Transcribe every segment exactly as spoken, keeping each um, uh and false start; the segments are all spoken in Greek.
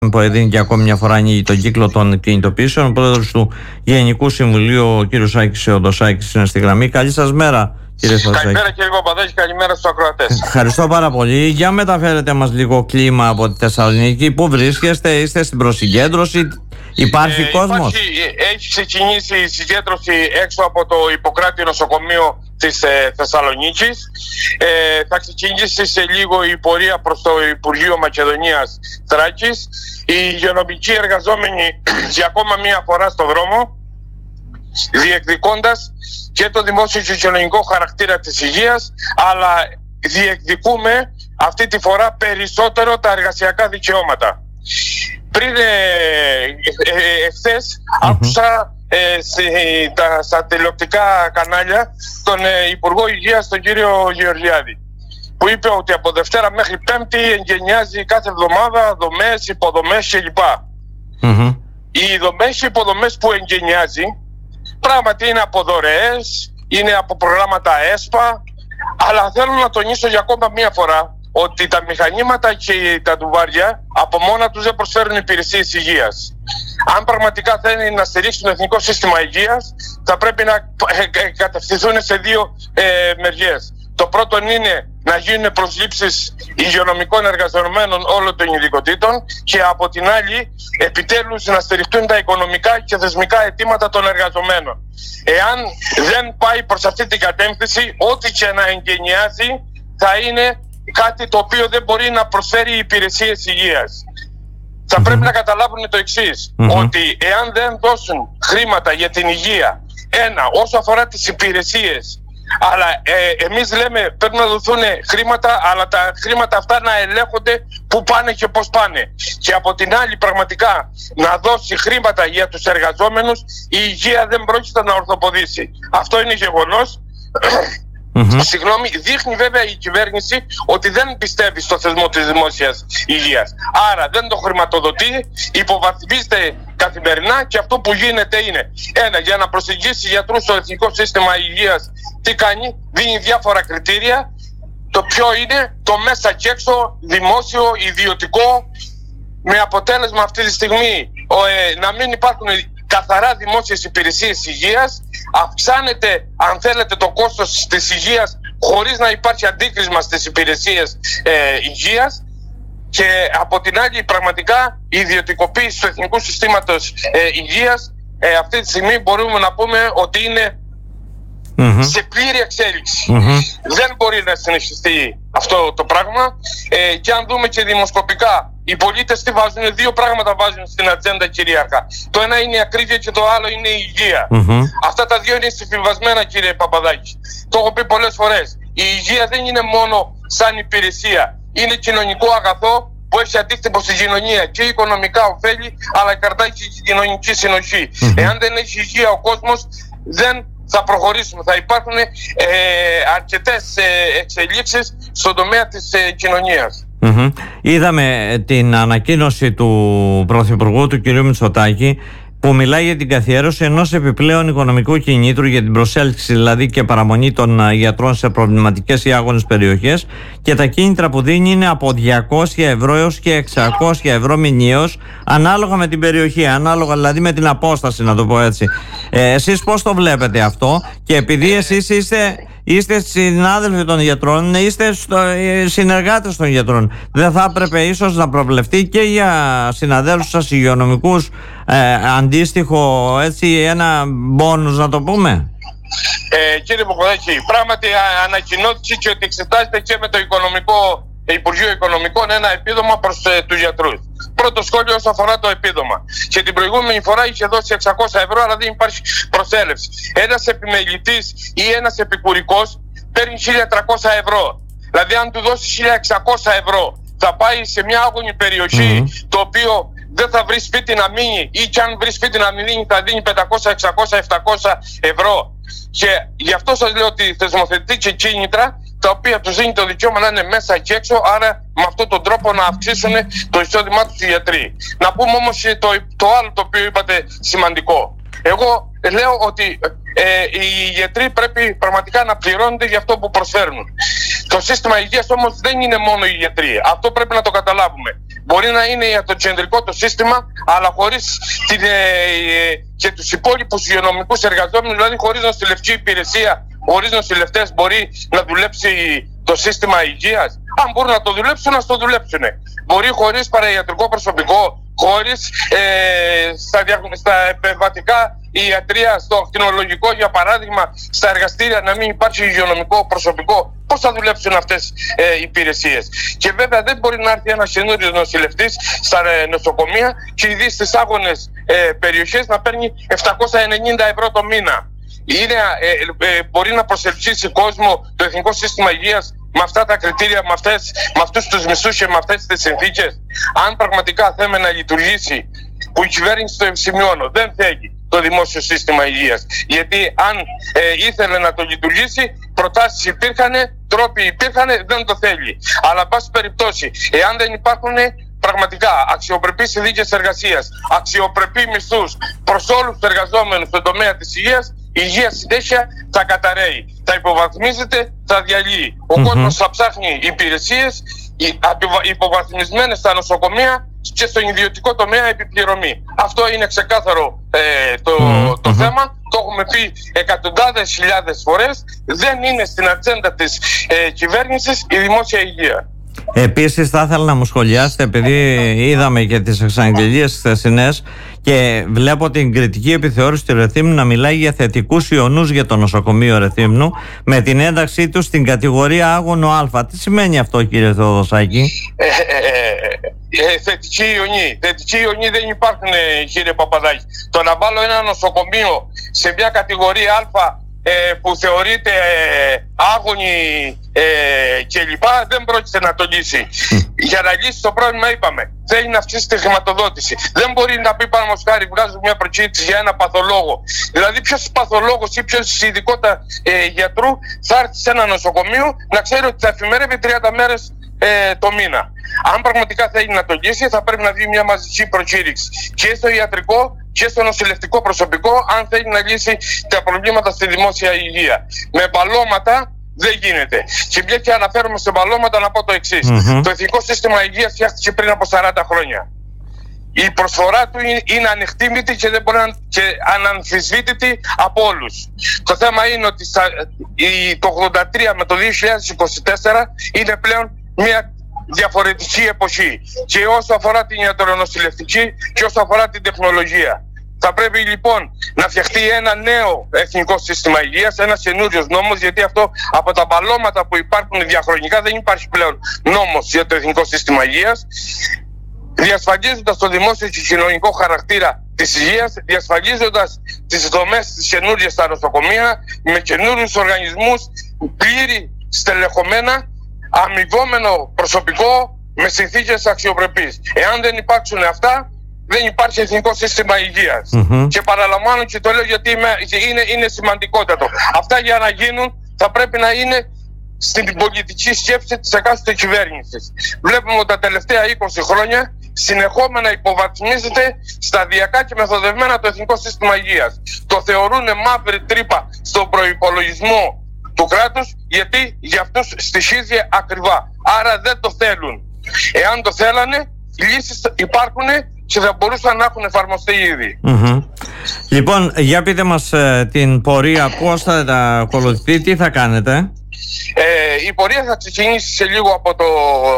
που δίνει και ακόμη μια φορά ανοίγει τον κύκλο των κινητοποιήσεων. Ο πρόεδρος του Γενικού Συμβουλίου, ο κ. Σάκης Οδοσάκης, είναι στη γραμμή. Καλή σας μέρα, κύριε Οδοσάκη. Καλημέρα, κύριε Παπαδάκη, καλημέρα στους ακροατές. Ευχαριστώ πάρα πολύ. Για μεταφέρετε μας λίγο κλίμα από τη Θεσσαλονίκη. Πού βρίσκεστε, είστε στην προσυγκέντρωση, υπάρχει ε, κόσμος? Υπάρχει, έχει ξεκινήσει η συγκέντρωση έξω από το Ιπποκράτη νοσοκομείο της ε, Θεσσαλονίκης. Ε, θα ξεκινήσει σε λίγο η πορεία προς το Υπουργείο Μακεδονίας Θράκης. Οι υγειονομικοί εργαζόμενοι για ακόμα μία φορά στο δρόμο, διεκδικώντας και το δημόσιο και κοινωνικό χαρακτήρα της υγείας, αλλά διεκδικούμε αυτή τη φορά περισσότερο τα εργασιακά δικαιώματα. Πριν ε, ε, εχθές mm-hmm. άκουσα ε, στη, τα, στα τηλεοπτικά κανάλια τον ε, Υπουργό Υγείας, τον κύριο Γεωργιάδη, που είπε ότι από Δευτέρα μέχρι Πέμπτη εγκαινιάζει κάθε εβδομάδα δομές, υποδομές κλπ. Mm-hmm. Οι δομές και υποδομές που εγκαινιάζει πράγματι είναι από δωρεές, είναι από προγράμματα ΕΣΠΑ, αλλά θέλω να τονίσω για ακόμα μία φορά ότι τα μηχανήματα και τα ντουβάρια από μόνα τους δεν προσφέρουν υπηρεσίες υγείας. Αν πραγματικά θέλει να στηρίξουν το Εθνικό Σύστημα Υγείας, θα πρέπει να κατευθυνθούν σε δύο ε, μεριές. Το πρώτο είναι να γίνουν προσλήψεις υγειονομικών εργαζομένων όλων των ειδικοτήτων και από την άλλη επιτέλους να στηριχτούν τα οικονομικά και θεσμικά αιτήματα των εργαζομένων. Εάν δεν πάει προς αυτή την κατεύθυνση, ό,τι και να εγκαινιάζει θα είναι κάτι το οποίο δεν μπορεί να προσφέρει υπηρεσίες υγείας. Θα mm-hmm. πρέπει να καταλάβουν το εξής, mm-hmm. ότι εάν δεν δώσουν χρήματα για την υγεία, ένα, όσο αφορά τις υπηρεσίες, αλλά ε, εμείς λέμε πρέπει να δοθούν χρήματα, αλλά τα χρήματα αυτά να ελέγχονται πού πάνε και πώς πάνε. Και από την άλλη πραγματικά να δώσει χρήματα για τους εργαζόμενους, η υγεία δεν πρόκειται να ορθοποδήσει. Αυτό είναι γεγονός. Mm-hmm. Συγγνώμη, δείχνει βέβαια η κυβέρνηση ότι δεν πιστεύει στο θεσμό της δημόσιας υγείας. Άρα δεν το χρηματοδοτεί, υποβαθμίζεται καθημερινά και αυτό που γίνεται είναι ένα, για να προσεγγίσει γιατρούς στο Εθνικό Σύστημα Υγείας, τι κάνει, δίνει διάφορα κριτήρια. Το ποιο είναι το μέσα και έξω, δημόσιο, ιδιωτικό, με αποτέλεσμα αυτή τη στιγμή ο, ε, να μην υπάρχουν καθαρά δημόσιες υπηρεσίες υγείας. Αυξάνεται, αν θέλετε, το κόστος της υγείας χωρίς να υπάρχει αντίκρισμα στις υπηρεσίες ε, υγείας. Και από την άλλη πραγματικά η ιδιωτικοποίηση του Εθνικού Συστήματος ε, Υγείας ε, αυτή τη στιγμή μπορούμε να πούμε ότι είναι mm-hmm. σε πλήρη εξέλιξη. Mm-hmm. Δεν μπορεί να συνεχιστεί αυτό το πράγμα ε, και αν δούμε και δημοσκοπικά, οι πολίτες τι βάζουν, δύο πράγματα βάζουν στην ατζέντα κυρίαρχα. Το ένα είναι η ακρίβεια και το άλλο είναι η υγεία. Mm-hmm. Αυτά τα δύο είναι συμφιβασμένα, κύριε Παπαδάκη. Το έχω πει πολλές φορές. Η υγεία δεν είναι μόνο σαν υπηρεσία. Είναι κοινωνικό αγαθό που έχει αντίκτυπο στην κοινωνία και οικονομικά ωφέλη, αλλά κρατάει και την κοινωνική συνοχή. Mm-hmm. Εάν δεν έχει υγεία ο κόσμος, δεν θα προχωρήσουμε. Θα υπάρχουν ε, αρκετές ε, εξελίξεις στον τομέα της ε, κοινωνίας. Mm-hmm. Είδαμε την ανακοίνωση του Πρωθυπουργού, του κ. Μητσοτάκη, που μιλάει για την καθιέρωση ενός επιπλέον οικονομικού κινήτρου για την προσέλκυση δηλαδή και παραμονή των γιατρών σε προβληματικές ή άγονες περιοχές, και τα κίνητρα που δίνει είναι από διακόσια ευρώ έως και εξακόσια ευρώ μηνιαίως, ανάλογα με την περιοχή, ανάλογα δηλαδή με την απόσταση, να το πω έτσι. Ε, εσείς πώς το βλέπετε αυτό? Και επειδή εσείς είστε, είστε συνάδελφοι των γιατρών, είστε στο, συνεργάτες των γιατρών, δεν θα έπρεπε ίσως να προβλεφτεί και για συναδέλφους σας υγειονομικούς ε, αντίστοιχο, έτσι, ένα μπόνους, να το πούμε? Ε, κύριε Παπαδάκη, πράγματι ανακοινώθηκε ότι εξετάζεται και με το οικονομικό, Υπουργείο Οικονομικών ένα επίδομα προς ε, τους γιατρούς. Πρώτο σχόλιο όσον αφορά το επίδομα. Και την προηγούμενη φορά είχε δώσει εξακόσια ευρώ, αλλά δεν υπάρχει προσέλευση. Ένας επιμελητής ή ένας επικουρικός παίρνει χίλια τριακόσια ευρώ. Δηλαδή, αν του δώσει χίλια εξακόσια ευρώ, θα πάει σε μια άγονη περιοχή, mm-hmm. το οποίο δεν θα βρει σπίτι να μείνει, ή κι αν βρει σπίτι να μείνει, θα δίνει πεντακόσια, εξακόσια, επτακόσια ευρώ. Και γι' αυτό σας λέω ότι θεσμοθετεί και κίνητρα τα οποία τους δίνει το δικαίωμα να είναι μέσα και έξω, άρα με αυτόν τον τρόπο να αυξήσουν το εισόδημά τους οι γιατροί. Να πούμε όμως το, το άλλο το οποίο είπατε σημαντικό. Εγώ λέω ότι ε, οι γιατροί πρέπει πραγματικά να πληρώνονται για αυτό που προσφέρουν. Το σύστημα υγείας όμως δεν είναι μόνο οι γιατροί. Αυτό πρέπει να το καταλάβουμε. Μπορεί να είναι ιατροκεντρικό το σύστημα, αλλά χωρίς την, ε, ε, και τους υπόλοιπους υγειονομικούς εργαζόμενους, δηλαδή χωρίς νοσηλευτική υπηρεσία, χωρίς νοσηλευτές μπορεί να δουλέψει το σύστημα υγείας? Αν μπορούν να το δουλέψουν, να το δουλέψουν. Μπορεί χωρίς παραϊατρικό προσωπικό, χωρίς ε, στα, δια, στα επεμβατικά ιατρία, στο ακτινολογικό για παράδειγμα, στα εργαστήρια να μην υπάρχει υγειονομικό προσωπικό? Πώς θα δουλέψουν αυτές ε, οι υπηρεσίες? Και βέβαια δεν μπορεί να έρθει ένας καινούριος νοσηλευτής στα ε, νοσοκομεία και ήδη στις άγονες ε, περιοχές να παίρνει επτακόσια ενενήντα ευρώ το μήνα. Είναι, ε, ε, μπορεί να προσελκύσει κόσμο το Εθνικό Σύστημα Υγείας με αυτά τα κριτήρια, με, αυτές, με αυτούς τους μισθούς και με αυτές τις συνθήκες? Αν πραγματικά θέλουμε να λειτουργήσει, που η κυβέρνηση, το σημειώνω, δεν θέλει το δημόσιο σύστημα υγείας, γιατί αν ε, ήθελε να το λειτουργήσει, προτάσεις υπήρχαν, τρόποι υπήρχαν, δεν το θέλει. Αλλά, εν πάση περιπτώσει, εάν δεν υπάρχουν πραγματικά αξιοπρεπείς συνθήκες εργασίας, αξιοπρεπείς μισθούς προς όλους τους εργαζόμενους στον τομέα της υγείας, η υγεία συνέχεια θα καταραίει, θα υποβαθμίζεται, θα διαλύει. Ο mm-hmm. κόσμος θα ψάχνει υπηρεσίες υποβαθμισμένες στα νοσοκομεία και στον ιδιωτικό τομέα επιπληρωμή. Αυτό είναι ξεκάθαρο ε, το, mm-hmm. το θέμα. Το έχουμε πει εκατοντάδες χιλιάδες φορές. Δεν είναι στην ατζέντα της ε, κυβέρνησης η δημόσια υγεία. Επίσης θα ήθελα να μου σχολιάσετε, επειδή είδαμε και τις εξαγγελίες χθεσινές και βλέπω την κριτική επιθεώρηση του Ρεθύμνου να μιλάει για θετικούς ιονούς για το νοσοκομείο Ρεθύμνου με την ένταξή του στην κατηγορία άγωνο Α. Τι σημαίνει αυτό, κύριε Θεοδοσάκη? Ε, ε, ε, ε, θετικοί ιονοί. Θετικοί ιονοί δεν υπάρχουν, κύριε Παπαδάκη. Το να βάλω ένα νοσοκομείο σε μια κατηγορία Α Ε, που θεωρείται ε, άγωνη ε, κλπ, δεν πρόκειται να το λύσει. Για να λύσει το πρόβλημα, είπαμε, θέλει να αυξήσει τη χρηματοδότηση. Δεν μπορεί να πει, παραδείγματος χάρη, βγάζω μια προκήρυξη για ένα παθολόγο. Δηλαδή, ποιος παθολόγος ή ποιος ειδικότητα ε, γιατρού θα έρθει σε ένα νοσοκομείο να ξέρει ότι θα εφημερεύει τριάντα μέρες ε, το μήνα? Αν πραγματικά θέλει να το λύσει, θα πρέπει να βγει μια μαζική προκήρυξη και στο ιατρικό και στο νοσηλευτικό προσωπικό, αν θέλει να λύσει τα προβλήματα στη δημόσια υγεία. Με μπαλώματα δεν γίνεται. Και μια και αναφέρομαι σε μπαλώματα, να πω το εξής. Mm-hmm. Το Εθνικό Σύστημα Υγείας φτιάχτηκε πριν από σαράντα χρόνια. Η προσφορά του είναι ανεκτήμητη και δεν μπορεί να και αναμφισβήτητη από όλους. Το θέμα είναι ότι στα, η, το ογδόντα τρία με το δύο χιλιάδες είκοσι τέσσερα είναι πλέον μια διαφορετική εποχή, και όσο αφορά την ιατρονοσηλευτική και όσο αφορά την τεχνολογία. Θα πρέπει λοιπόν να φτιαχτεί ένα νέο εθνικό σύστημα υγείας, ένας καινούριος νόμος, γιατί αυτό από τα μπαλώματα που υπάρχουν διαχρονικά δεν υπάρχει πλέον νόμος για το εθνικό σύστημα υγείας, διασφαλίζοντας το δημόσιο και κοινωνικό χαρακτήρα της υγείας, διασφαλίζοντας τις δομές της καινούριες στα νοσοκομεία με καινούριους οργανισμούς, πλήρη στελεχωμένα, αμοιβόμενο προσωπικό με συνθήκες αξιοπρεπείς. Εάν δεν υπάρξουν αυτά, δεν υπάρχει εθνικό σύστημα υγείας. Mm-hmm. Και παραλαμβάνω και το λέω γιατί είναι, είναι σημαντικότατο. Αυτά για να γίνουν θα πρέπει να είναι στην πολιτική σκέψη της εκάστοτε κυβέρνησης. Βλέπουμε ότι τα τελευταία είκοσι χρόνια συνεχόμενα υποβαθμίζεται σταδιακά και μεθοδευμένα το εθνικό σύστημα υγείας. Το θεωρούν μαύρη τρύπα στον προϋπολογισμό του κράτους, γιατί για αυτούς στοιχίζει ακριβά. Άρα δεν το θέλουν. Εάν το θέλανε, λύσεις υπάρχουν και θα μπορούσαν να έχουν εφαρμοστεί ήδη. Mm-hmm. Λοιπόν, για πείτε μας ε, την πορεία, πώς θα τα ακολουθείτε, τι θα κάνετε? Ε, η πορεία θα ξεκινήσει σε λίγο από το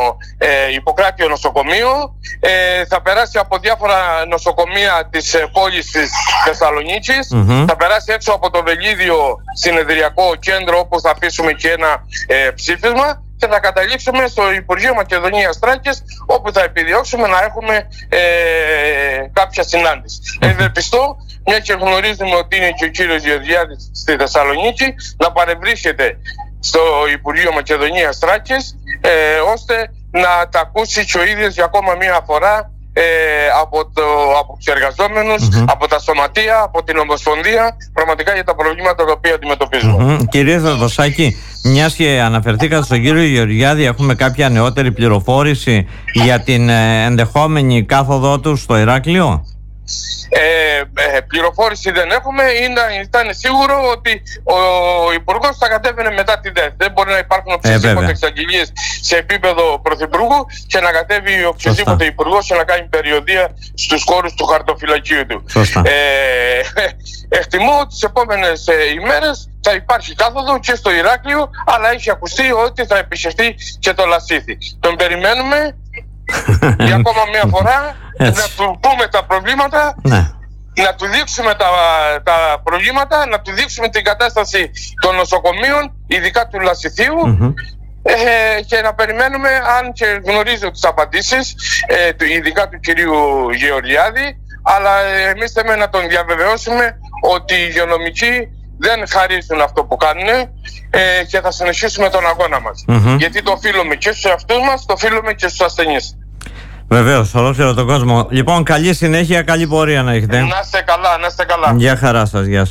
ε, Ιπποκράτειο νοσοκομείο, ε, θα περάσει από διάφορα νοσοκομεία της ε, πόλης της Θεσσαλονίκης, mm-hmm. θα περάσει έξω από το Βελίδιο συνεδριακό κέντρο, όπου θα αφήσουμε και ένα ε, ψήφισμα, και θα καταλήξουμε στο Υπουργείο Μακεδονίας Θράκης, όπου θα επιδιώξουμε να έχουμε ε, κάποια συνάντηση. Mm-hmm. Ευελπιστώ, μια και γνωρίζουμε ότι είναι και ο κύριος Γεωργιάδης στη Θεσσαλονίκη, να παρευρίσκεται στο Υπουργείο Μακεδονίας Θράκης, ε, ώστε να τα ακούσει και ο ίδιος για ακόμα μία φορά ε, από, το, από τους εργαζόμενους, mm-hmm. από τα σωματεία, από την Ομοσπονδία, πραγματικά για τα προβλήματα τα οποία αντιμετωπίζουμε. Mm-hmm. Κύριε Θεοδοσάκη, μιας και αναφερθήκατε στον κύριο Γεωργιάδη, έχουμε κάποια νεότερη πληροφόρηση για την ε, ενδεχόμενη κάθοδό του στο Ηράκλειο? Ε, ε, πληροφόρηση δεν έχουμε. Είναι, ήταν σίγουρο ότι ο Υπουργός θα κατέβαινε μετά την ΔΕΘ. Δεν μπορεί να υπάρχουν οποιασδήποτε ε, εξαγγελίες σε επίπεδο Πρωθυπουργού και να κατέβει οποιοδήποτε Υπουργός και να κάνει περιοδεία στους χώρους του χαρτοφυλακίου του. Ε, εκτιμώ ότι τις επόμενες ε, ημέρες θα υπάρχει κάθοδο και στο Ηράκλειο, αλλά έχει ακουστεί ότι θα επισκεφτεί και το Λασίθι. Τον περιμένουμε για ακόμα μια φορά να του πούμε τα προβλήματα, ναι. να του δείξουμε τα, τα προβλήματα, να του δείξουμε την κατάσταση των νοσοκομείων, ειδικά του Λασιθίου, mm-hmm. ε, και να περιμένουμε, αν και γνωρίζω τις απαντήσεις, ε, ειδικά του κυρίου Γεωργιάδη, αλλά εμείς θέλουμε να τον διαβεβαιώσουμε ότι οι υγειονομικοί δεν χαρίζουν αυτό που κάνουν ε, και θα συνεχίσουμε τον αγώνα μας. Mm-hmm. Γιατί το οφείλουμε και στους εαυτούς μας, το οφείλουμε και στους ασθενείς. Βεβαίως, ολόκληρο τον κόσμο. Λοιπόν, καλή συνέχεια, καλή πορεία να έχετε. Να είστε καλά, να είστε καλά. Γεια χαρά σας, γεια σας.